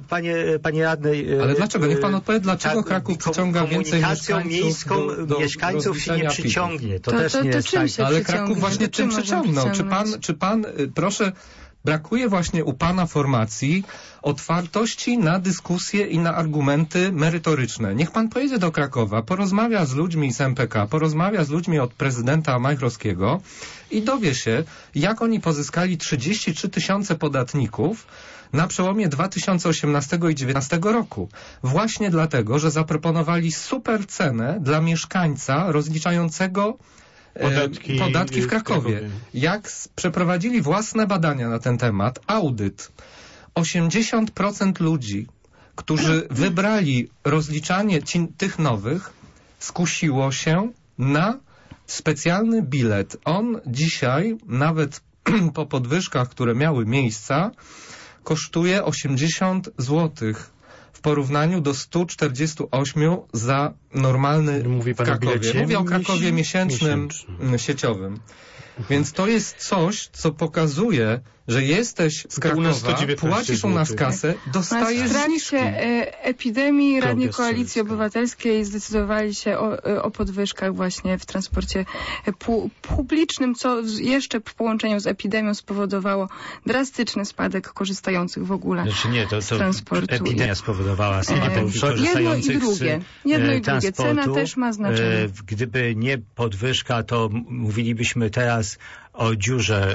Panie radny... Ale dlaczego? Niech pan odpowie, dlaczego Kraków przyciąga więcej mieszkańców do miejską się nie przyciągnie. To też nie jest tak. Ale Kraków właśnie czym przyciągnął? Czy pan, proszę, brakuje właśnie u pana formacji otwartości na dyskusje i na argumenty merytoryczne. Niech pan pojedzie do Krakowa, porozmawia z ludźmi z MPK, porozmawia z ludźmi od prezydenta Majchrowskiego i dowie się, jak oni pozyskali 33 000 podatników na przełomie 2018 i 2019 roku. Właśnie dlatego, że zaproponowali super cenę dla mieszkańca rozliczającego podatki w Krakowie. Jak przeprowadzili własne badania na ten temat, audyt, 80% ludzi, którzy wybrali rozliczanie tych nowych, skusiło się na specjalny bilet. On dzisiaj, nawet po podwyżkach, które miały miejsca, kosztuje 80 zł w porównaniu do 148 za normalny w Krakowie. Mówię o Krakowie miesięcznym, sieciowym. Więc to jest coś, co pokazuje, że jesteś z Krakowa, płacisz u nas kasę, dostajesz zniżki. W trakcie epidemii radni Koalicji Obywatelskiej zdecydowali się o podwyżkach właśnie w transporcie publicznym, co jeszcze w połączeniu z epidemią spowodowało drastyczny spadek korzystających w ogóle z transportu. Epidemia spowodowała spadek korzystających Jedno i drugie. Cena też ma znaczenie. Gdyby nie podwyżka, to mówilibyśmy teraz o dziurze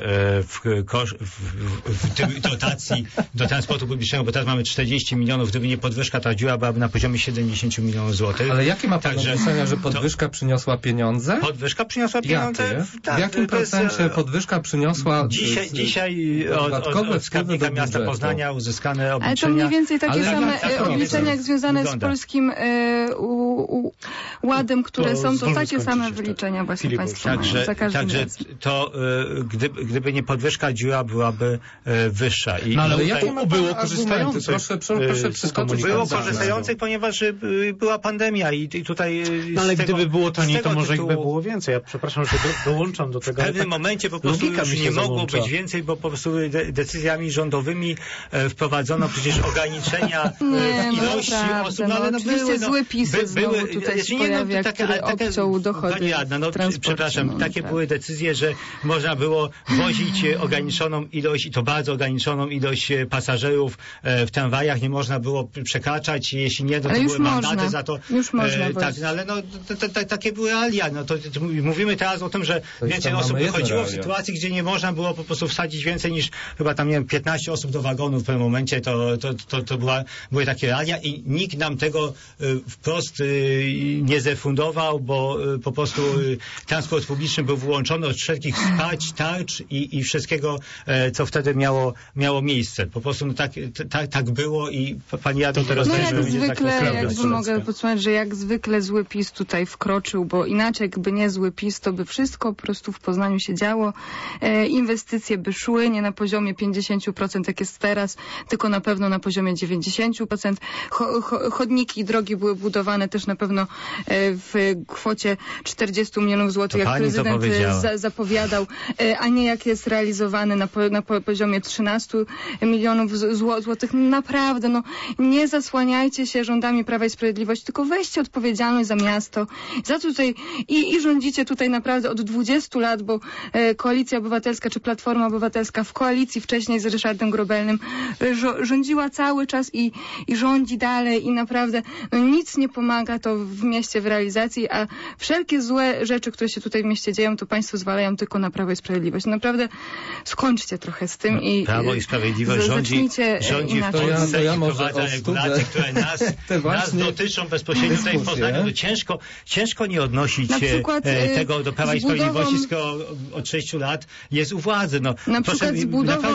w tym dotacji do transportu publicznego, bo teraz mamy 40 milionów, gdyby nie podwyżka, ta dziura byłaby na poziomie 70 milionów złotych. Ale jakie ma pan wrażenie, że podwyżka przyniosła pieniądze? Podwyżka przyniosła pieniądze? Tak, w jakim procencie podwyżka przyniosła Dzisiaj od skarbnika miasta Poznania uzyskane obliczenia. Ale to mniej więcej takie same obliczenia, jak związane z polskim ładem, które są, to takie same wyliczenia właśnie państwo mają za każdym razem. To gdyby nie podwyżka, dziura byłaby wyższa. No ale jakie było korzystających? Proszę przytoczyć. Było korzystających, ponieważ była pandemia i tutaj... No ale gdyby było taniej, to może ich by było więcej. Ja przepraszam, że dołączam do tego. W pewnym momencie po prostu już nie mogło być więcej, bo po prostu decyzjami rządowymi wprowadzono przecież ograniczenia ilości osób. No, ale oczywiście zły PiS znowu tutaj się pojawia, który obciął dochody. Pani Adna, przepraszam, takie były decyzje, że można było wozić ograniczoną ilość, i to bardzo ograniczoną ilość pasażerów w tramwajach, nie można było przekraczać, jeśli nie, to były mandaty za to. Już można ale takie były realia. Mówimy teraz o tym, że więcej osób wychodziło w sytuacji, gdzie nie można było po prostu wsadzić więcej niż chyba tam, nie wiem, 15 osób do wagonu w pewnym momencie, to były takie realia i nikt nam tego wprost nie zrefundował, bo po prostu transport publiczny był wyłączony od wszelkich wsparć, tarcz i wszystkiego, co wtedy miało miejsce. Po prostu tak było i pani Jado teraz... No jak zwykle, jakby mogę podsumować, że jak zwykle zły PiS tutaj wkroczył, bo inaczej jakby nie zły PiS, to by wszystko po prostu w Poznaniu się działo. Inwestycje by szły nie na poziomie 50%, jak jest teraz, tylko na pewno na poziomie 90%. Chodniki i drogi były budowane też na pewno w kwocie 40 milionów złotych, jak prezydent zapowiadał, a nie jak jest realizowany na poziomie 13 milionów złotych. Naprawdę, nie zasłaniajcie się rządami Prawa i Sprawiedliwości, tylko weźcie odpowiedzialność za miasto. Za to tutaj i rządzicie tutaj naprawdę od 20 lat, bo Koalicja Obywatelska czy Platforma Obywatelska w koalicji wcześniej z Ryszardem Grobelnym rządziła cały czas i rządzi dalej i naprawdę nic nie pomaga to w mieście w realizacji, a wszelkie złe rzeczy, które się tutaj w mieście dzieją, to państwo zwalają tylko na Prawo i Sprawiedliwość. Naprawdę skończcie trochę z tym i Prawo i Sprawiedliwość rządzi w Polsce i wprowadza regulacje, które nas dotyczą bezpośrednio tutaj w Poznaniu. To ciężko nie odnosić tego do Prawa i Sprawiedliwości, skoro od 6 lat jest u władzy. Na przykład z budową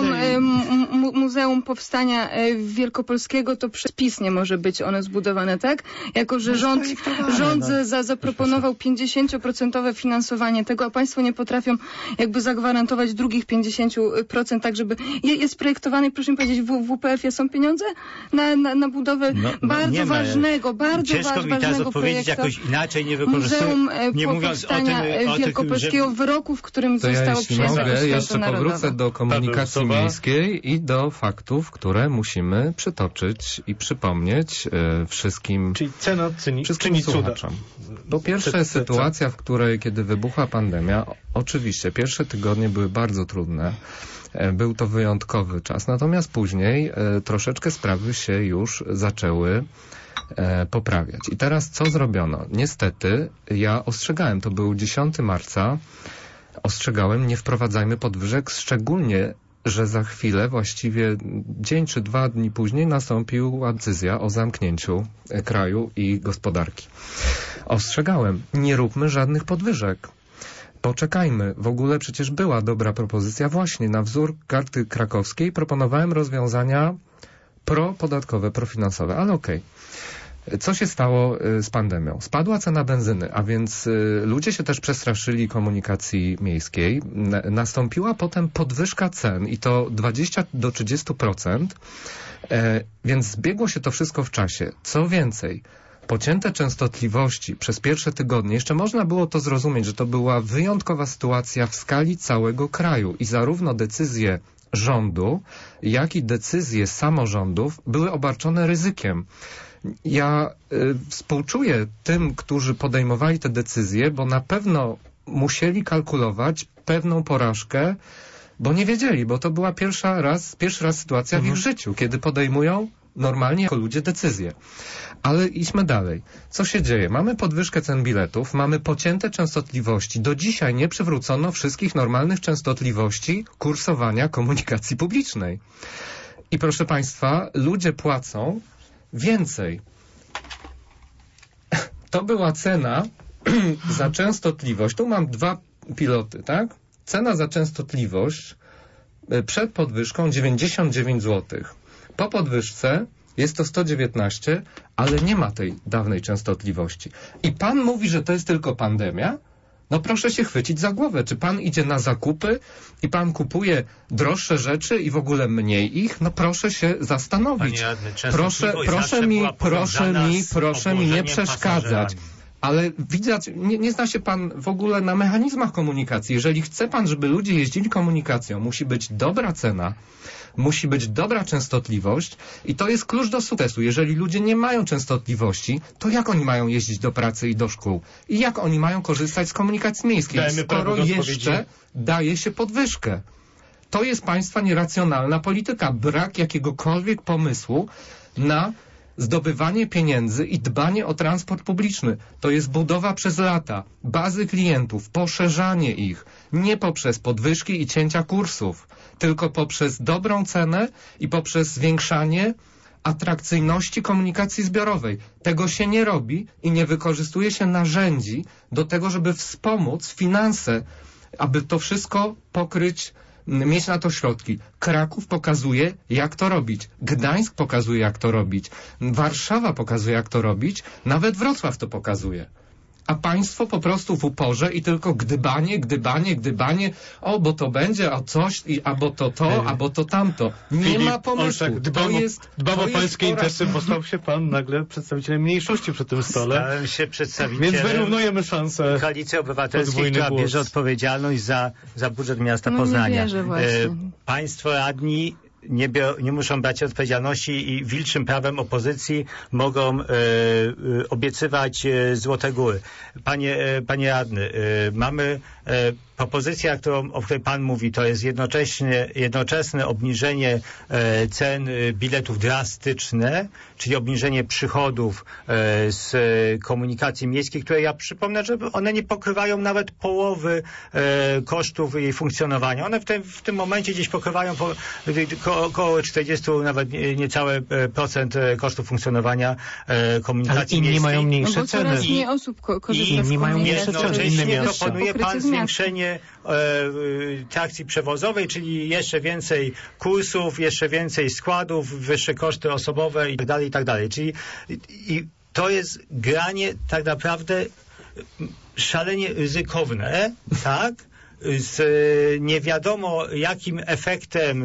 Muzeum Powstania Wielkopolskiego to przez PiS nie może być one zbudowane, tak? Jako, że rząd zaproponował 50% finansowanie tego, a państwo nie potrafią jakby zagwarantować drugich 50%, tak żeby... Jest projektowany, proszę mi powiedzieć, w WPF-ie są pieniądze na budowę bardzo ważnego Ciężko mi teraz odpowiedzieć jakoś inaczej, nie wykorzystując, nie mówiąc Powstania Wielkopolskiego w roku, w którym zostało przyjęte. Mogę, jeszcze powrócę do komunikacji miejskiej i do faktów, które musimy przytoczyć i przypomnieć wszystkim, czyli cena czyni słuchaczom. Po pierwsze, sytuacja, w której, kiedy wybuchła pandemia, oczywiście pierwsze tygodnie były bardzo trudne. Był to wyjątkowy czas, natomiast później troszeczkę sprawy się już zaczęły poprawiać. I teraz co zrobiono? Niestety ja ostrzegałem, to był 10 marca, ostrzegałem, nie wprowadzajmy podwyżek, szczególnie, że za chwilę, właściwie dzień czy 2 dni później nastąpiła decyzja o zamknięciu kraju i gospodarki. Ostrzegałem, nie róbmy żadnych podwyżek. Poczekajmy. W ogóle przecież była dobra propozycja właśnie na wzór karty krakowskiej. Proponowałem rozwiązania propodatkowe, profinansowe, ale okej. Co się stało z pandemią? Spadła cena benzyny, a więc ludzie się też przestraszyli komunikacji miejskiej. Nastąpiła potem podwyżka cen i to 20-30%, więc zbiegło się to wszystko w czasie. Co więcej, pocięte częstotliwości przez pierwsze tygodnie, jeszcze można było to zrozumieć, że to była wyjątkowa sytuacja w skali całego kraju i zarówno decyzje rządu, jak i decyzje samorządów były obarczone ryzykiem. Ja współczuję tym, którzy podejmowali te decyzje, bo na pewno musieli kalkulować pewną porażkę, bo nie wiedzieli, bo to była pierwszy raz sytuacja w ich życiu, kiedy podejmują normalnie jako ludzie decyzję. Ale idźmy dalej. Co się dzieje? Mamy podwyżkę cen biletów, mamy pocięte częstotliwości. Do dzisiaj nie przywrócono wszystkich normalnych częstotliwości kursowania komunikacji publicznej. I proszę Państwa, ludzie płacą więcej. To była cena za częstotliwość. Tu mam 2 piloty, tak? Cena za częstotliwość przed podwyżką 99 zł. Po podwyżce jest to 119, ale nie ma tej dawnej częstotliwości. I pan mówi, że to jest tylko pandemia? No proszę się chwycić za głowę. Czy pan idzie na zakupy i pan kupuje droższe rzeczy i w ogóle mniej ich? No proszę się zastanowić. Proszę mi nie przeszkadzać. Ale widać, nie zna się pan w ogóle na mechanizmach komunikacji. Jeżeli chce pan, żeby ludzie jeździli komunikacją, musi być dobra cena, musi być dobra częstotliwość i to jest klucz do sukcesu. Jeżeli ludzie nie mają częstotliwości, to jak oni mają jeździć do pracy i do szkół? I jak oni mają korzystać z komunikacji miejskiej, skoro jeszcze daje się podwyżkę? To jest państwa nieracjonalna polityka. Brak jakiegokolwiek pomysłu na zdobywanie pieniędzy i dbanie o transport publiczny. To jest budowa przez lata bazy klientów, poszerzanie ich, nie poprzez podwyżki i cięcia kursów, tylko poprzez dobrą cenę i poprzez zwiększanie atrakcyjności komunikacji zbiorowej. Tego się nie robi i nie wykorzystuje się narzędzi do tego, żeby wspomóc finanse, aby to wszystko pokryć, mieć na to środki. Kraków pokazuje, jak to robić. Gdańsk pokazuje, jak to robić. Warszawa pokazuje, jak to robić. Nawet Wrocław to pokazuje. A państwo po prostu w uporze i tylko gdybanie, o, bo to będzie, a coś, albo to, albo to tamto. Nie ma pomysłu. Dbam o pańskie interesy, bo stał się pan nagle przedstawicielem mniejszości przy tym stole. Stałem się przedstawicielem. Więc wyrównujemy szanse. Koalicji Obywatelskiej, która bierze odpowiedzialność za budżet miasta Poznania. Nie wierzę właśnie. Państwo radni nie muszą brać odpowiedzialności i wilczym prawem opozycji mogą obiecywać złote góry. Panie radny, mamy propozycja, o której pan mówi, to jest jednoczesne obniżenie cen biletów drastyczne, czyli obniżenie przychodów z komunikacji miejskiej, które ja przypomnę, że one nie pokrywają nawet połowy kosztów jej funkcjonowania. One w tym momencie gdzieś pokrywają około 40, nawet niecałe procent kosztów funkcjonowania komunikacji miejskiej. Inni mają mniejsze bo ceny. Coraz mniej osób korzysta Inni mają mniejsze ceny. Jednocześnie proponuje pan zwiększenie trakcji przewozowej, czyli jeszcze więcej kursów, jeszcze więcej składów, wyższe koszty osobowe i tak dalej. Czyli i to jest granie tak naprawdę szalenie ryzykowne, tak? Z nie wiadomo jakim efektem,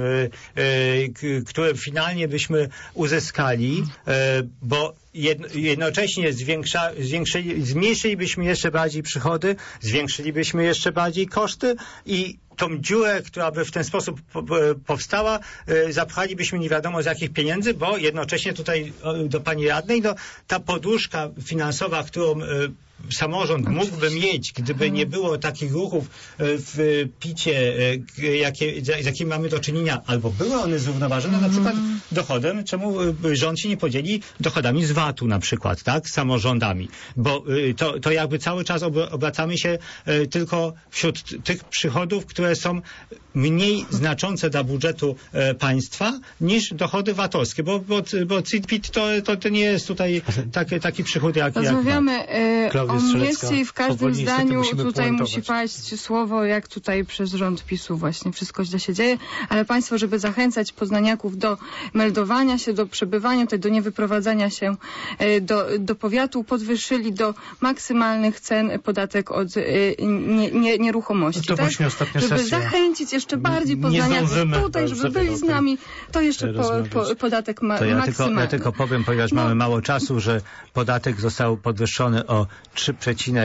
który finalnie byśmy uzyskali, bo jednocześnie zmniejszylibyśmy jeszcze bardziej przychody, zwiększylibyśmy jeszcze bardziej koszty i tą dziurę, która by w ten sposób powstała, zapchalibyśmy nie wiadomo z jakich pieniędzy, bo jednocześnie tutaj do pani radnej, ta poduszka finansowa, którą samorząd mógłby mieć, gdyby nie było takich ruchów w PiT-cie, z jakimi mamy do czynienia, albo były one zrównoważone na przykład dochodem, czemu rząd się nie podzieli dochodami z VAT-u na przykład, tak, z samorządami, bo to jakby cały czas obracamy się tylko wśród tych przychodów, które są mniej znaczące dla budżetu państwa niż dochody VAT-owskie, bo CIT-PIT to nie jest tutaj taki przychód jak rozmawiamy o mieście i w każdym zdaniu tutaj musi paść słowo, jak tutaj przez rząd PiS-u właśnie wszystko źle się dzieje, ale państwo, żeby zachęcać poznaniaków do meldowania się, do przebywania tutaj, do niewyprowadzania się do powiatu, podwyższyli do maksymalnych cen podatek od nieruchomości. To tak? Właśnie ostatnia żeby sesja. Zachęcić jeszcze bardziej poznaniaków tutaj, żeby byli z nami, to jeszcze podatek maksymalny. Ja tylko powiem, ponieważ mamy mało czasu, że podatek został podwyższony o 3,2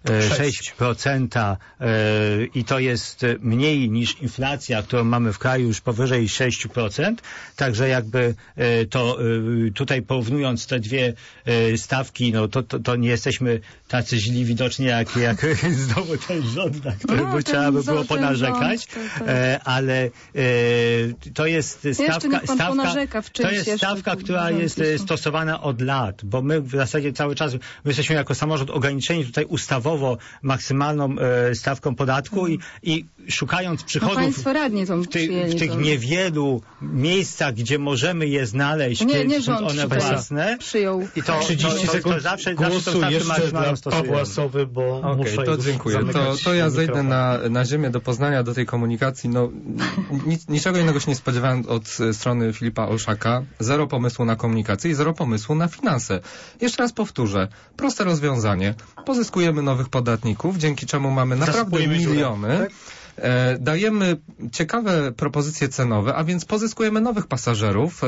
6% i to jest mniej niż inflacja, którą mamy w kraju już powyżej 6%. Także jakby to tutaj porównując te dwie stawki, no to nie jesteśmy tacy źli widocznie jak znowu ten rząd, na który by trzeba by było ponarzekać, ale to jest stawka, która jest stosowana od lat, bo my w zasadzie cały czas, my jesteśmy jako samorząd ograniczeni tutaj ustawowo maksymalną stawką podatku i szukając przychodów w tych niewielu miejscach, gdzie możemy je znaleźć, nie są one własne. Przyjął. I to 30 sekund zawsze głosu jeszcze dla Pawła Sowy, bo muszę to dziękuję. To ja zejdę na ziemię do Poznania, do tej komunikacji. No, niczego innego się nie spodziewałem od strony Filipa Olszaka. Zero pomysłu na komunikację i zero pomysłu na finanse. Jeszcze raz powtórzę. Proste rozwiązanie. Pozyskujemy nowych podatników, dzięki czemu mamy naprawdę miliony. Tak? Dajemy ciekawe propozycje cenowe, a więc pozyskujemy nowych pasażerów,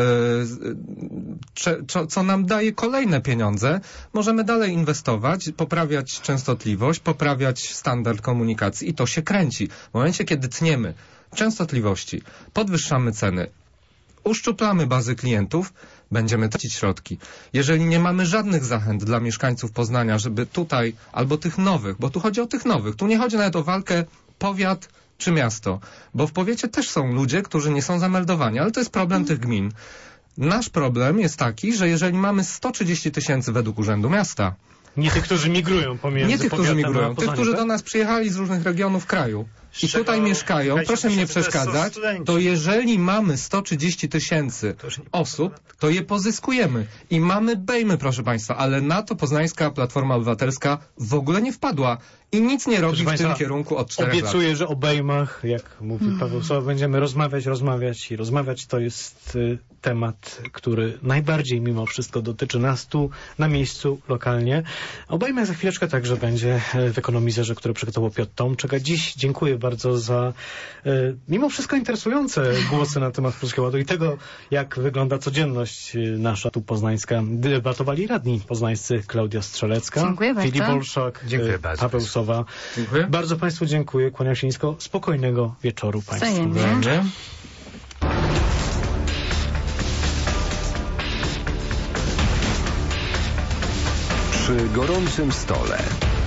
co nam daje kolejne pieniądze. Możemy dalej inwestować, poprawiać częstotliwość, poprawiać standard komunikacji i to się kręci. W momencie, kiedy tniemy częstotliwości, podwyższamy ceny, uszczuplamy bazy klientów, będziemy tracić środki. Jeżeli nie mamy żadnych zachęt dla mieszkańców Poznania, żeby tutaj, albo tych nowych, bo tu chodzi o tych nowych, tu nie chodzi nawet o walkę powiat czy miasto, bo w powiecie też są ludzie, którzy nie są zameldowani, ale to jest problem tych gmin. Nasz problem jest taki, że jeżeli mamy 130 000 według Urzędu Miasta, nie tych, którzy migrują pomiędzy nie tych, którzy migrują, Poznanie, tych, którzy do nas przyjechali z różnych regionów kraju i tutaj mieszkają, proszę mi nie przeszkadzać, to jeżeli mamy 130 000 osób, to je pozyskujemy i mamy bejmy, proszę Państwa, ale na to Poznańska Platforma Obywatelska w ogóle nie wpadła i nic nie robi w tym kierunku od 4 lat. Obiecuję, że o bejmach, jak mówi Paweł Sowa, będziemy rozmawiać. To jest temat, który najbardziej mimo wszystko dotyczy nas tu, na miejscu, lokalnie. O bejmach za chwileczkę także będzie w Ekonomizerze, który przygotował Piotr Tomczyk. A dziś dziękuję bardzo za mimo wszystko interesujące głosy na temat Polskiego Ładu i tego, jak wygląda codzienność nasza tu poznańska. Debatowali radni poznańscy Klaudia Strzelecka, Filip Olszak, Paweł Sowa. Dziękuję. Bardzo Państwu dziękuję. Kłaniam się nisko. Spokojnego wieczoru Państwu. Wzajemnie. Przy gorącym stole.